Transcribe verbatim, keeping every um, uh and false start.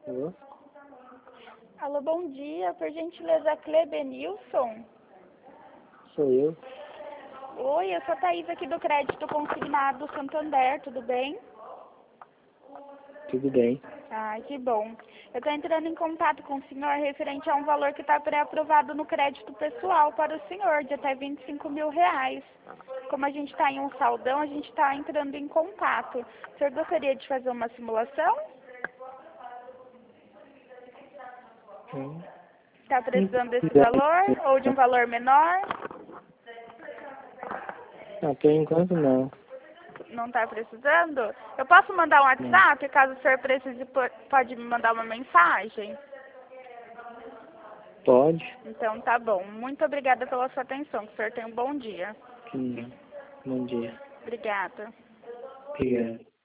Alô? Alô, bom dia. Por gentileza, Clebenilson? Sou eu. Oi, eu sou a Thaís aqui do Crédito Consignado Santander, tudo bem? Tudo bem. Ai, que bom. Eu estou entrando em contato com o senhor referente a um valor que está pré-aprovado no crédito pessoal para o senhor, de até vinte e cinco mil reais. Como a gente está em um saldão, a gente está entrando em contato. O senhor gostaria de fazer uma simulação? Hum. Está precisando desse valor ou de um valor menor? Ah, por enquanto não. Não está precisando? Eu posso mandar um Não. WhatsApp, caso o senhor precise, po- pode me mandar uma mensagem? Pode? Então tá bom. Muito obrigada pela sua atenção. Que o senhor tenha um bom dia. Que não. Bom dia. Obrigada. Obrigado.